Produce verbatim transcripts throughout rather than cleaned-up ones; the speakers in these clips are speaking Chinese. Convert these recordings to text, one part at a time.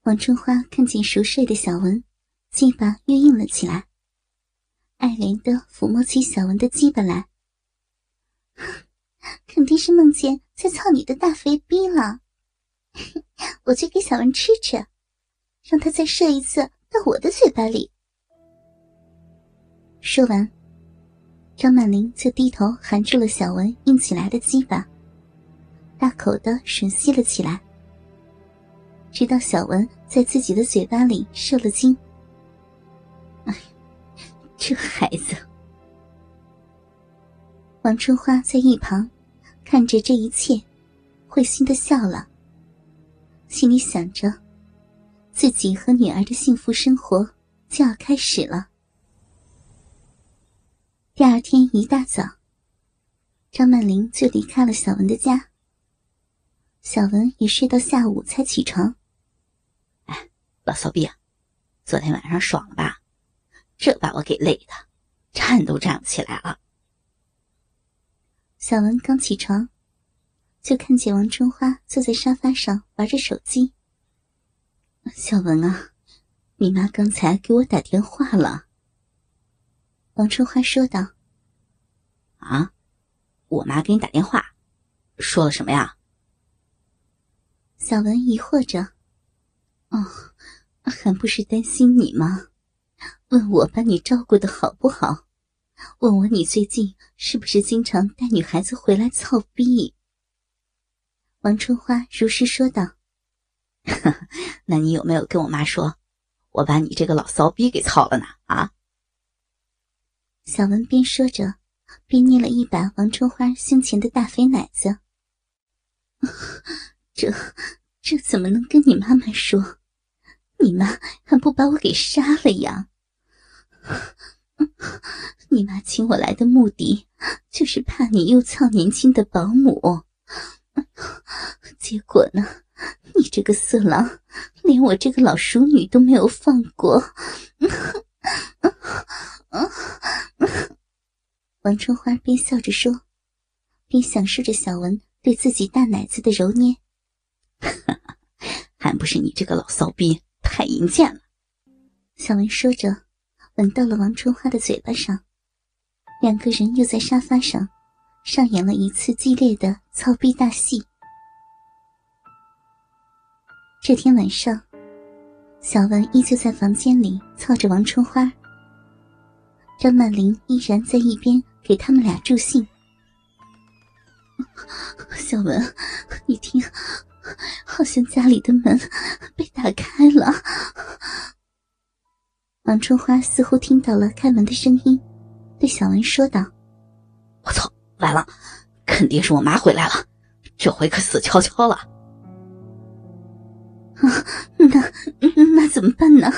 王春花看见熟睡的小文，鸡巴又硬了起来，爱怜地抚摸起小文的鸡巴来。肯定是梦见在操你的大肥逼了，我去给小文吃吃，让他再射一次到我的嘴巴里。说完，张曼玲就低头含住了小文硬起来的鸡巴，大口地吮吸了起来，直到小文在自己的嘴巴里受了精。哎，这孩子。王春花在一旁看着这一切，会心地笑了，心里想着自己和女儿的幸福生活就要开始了。第二天一大早，张曼玲就离开了小文的家。小文也睡到下午才起床。 哎，老骚逼啊，昨天晚上爽了吧？这把我给累的，站都站不起来了。 小文刚起床，就看见王春花坐在沙发上玩着手机。小文啊，你妈刚才给我打电话了。王春花说道。 啊？我妈给你打电话，说了什么呀？ 小文疑惑着。哦，还不是担心你吗？问我把你照顾得好不好，问我你最近是不是经常带女孩子回来操逼。王春花如实说道。 那你有没有跟我妈说，我把你这个老骚逼给操了呢？啊？ 小文边说着，边捏了一把王春花胸前的大肥奶子。这这怎么能跟你妈妈说？你妈还不把我给杀了呀？你妈请我来的目的就是怕你又操年轻的保姆，结果呢，你这个色狼连我这个老熟女都没有放过。王春花边笑着说，边享受着小文对自己大奶子的揉捏。 还不是你这个老骚逼太淫贱了。 小文说着，吻到了王春花的嘴巴上，两个人又在沙发上上演了一次激烈的操逼大戏。这天晚上，小文依旧在房间里操着王春花，张曼玲依然在一边给他们俩助兴。小文，你听，好像家里的门被打开了。王春花似乎听到了开门的声音，对小文说道： 我操，完了，肯定是我妈回来了，这回可死翘翘了。 啊，那那怎么办呢？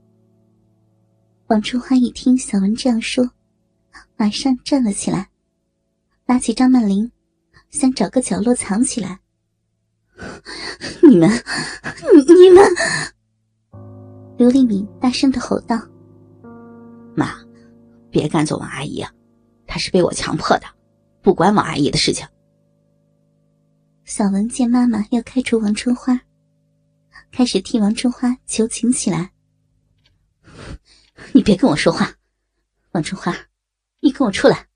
王春花一听小文这样说，马上站了起来，拉起张曼玲，想找个角落藏起来。你们你们刘丽敏大声地吼道。 妈，别赶走王阿姨啊，她是被我强迫的，不关王阿姨的事情。 小文见妈妈要开除王春花，开始替王春花求情起来。 你别跟我说话，王春花，你跟我出来。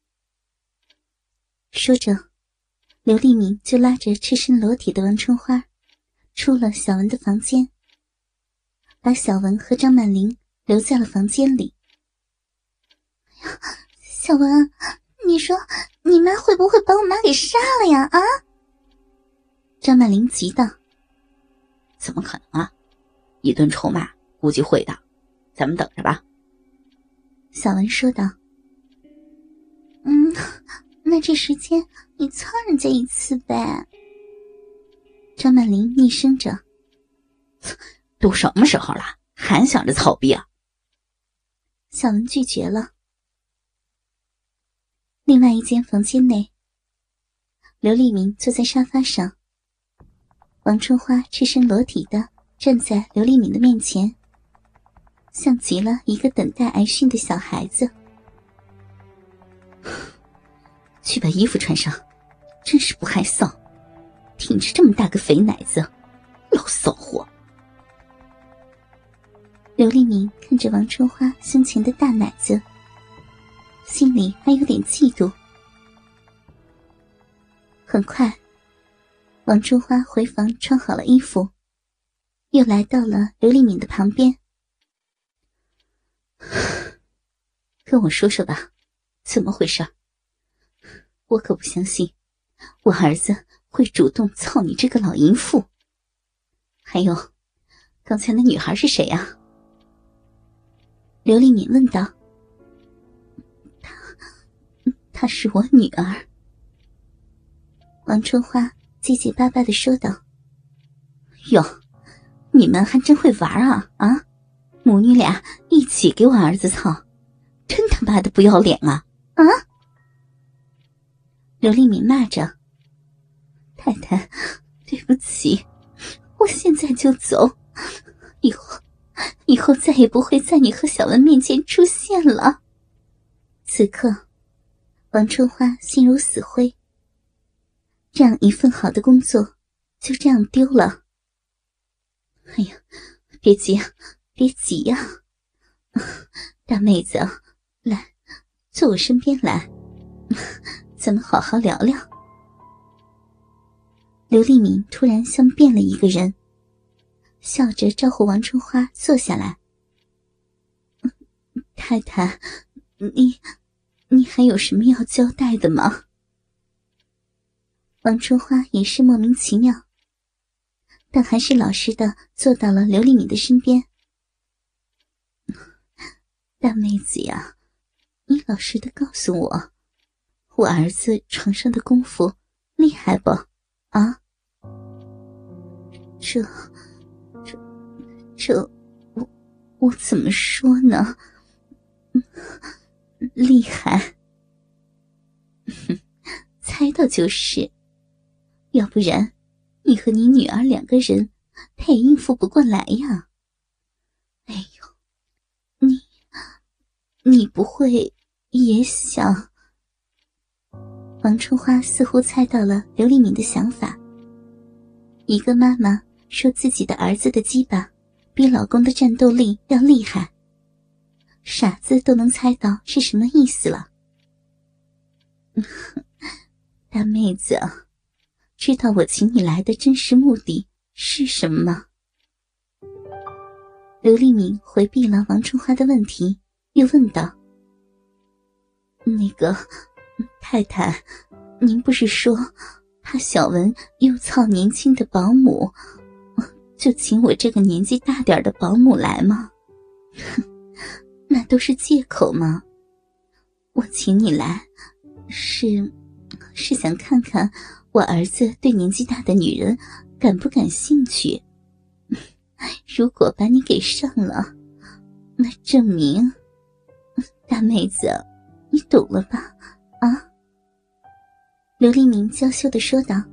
说着，刘丽敏就拉着赤身裸体的王春花出了小文的房间，把小文和张曼玲留在了房间里。小文，你说你妈会不会把我妈给杀了呀？啊！张曼玲急道。 怎么可能啊，一顿臭骂估计会的，咱们等着吧。 小文说道。嗯，那这时间你操人家一次呗。张曼玲厉声着。 都什么时候了，还想着操逼啊？ 小文拒绝了。另外一间房间内，刘丽敏坐在沙发上，王春花赤身裸体的站在刘丽敏的面前，像极了一个等待挨训的小孩子。去把衣服穿上，真是不害臊，挺着这么大个肥奶子，老骚货。 刘丽敏看着王春花胸前的大奶子，心里还有点嫉妒。很快，王春花回房穿好了衣服，又来到了刘丽敏的旁边。跟我说说吧，怎么回事？我可不相信我儿子会主动操你这个老淫妇。还有，刚才那女孩是谁啊？刘丽敏问道。她她是我女儿。王春花结结巴巴地说道。哟，你们还真会玩啊啊！母女俩一起给我儿子操，真他妈的不要脸啊啊！刘丽敏骂着。太太，对不起，我现在就走，以后以后再也不会在你和小文面前出现了。此刻王春花心如死灰，这样一份好的工作就这样丢了。哎呀，别急啊，别急呀、啊，大妹子，来，坐我身边来，咱们好好聊聊。刘丽敏突然像变了一个人，笑着招呼王春花坐下来。太太，你你还有什么要交代的吗？王春花也是莫名其妙，但还是老实的坐到了刘丽敏的身边。大妹子呀，你老实的告诉我，我儿子床上的功夫厉害不？啊？这这这我我怎么说呢？厉害。猜到就是，要不然你和你女儿两个人他也应付不过来呀。哎呦，你你不会也想？王春花似乎猜到了刘丽敏的想法。一个妈妈说自己的儿子的鸡巴比老公的战斗力要厉害，傻子都能猜到是什么意思了。大妹子，知道我请你来的真实目的是什么吗？刘丽敏回避了王春花的问题，又问道。那个太太，您不是说怕小文又操年轻的保姆，就请我这个年纪大点的保姆来吗？那都是借口吗？我请你来是是想看看我儿子对年纪大的女人感不感兴趣。如果把你给上了，那证明……大妹子，你懂了吧？啊？刘丽敏娇羞地说道。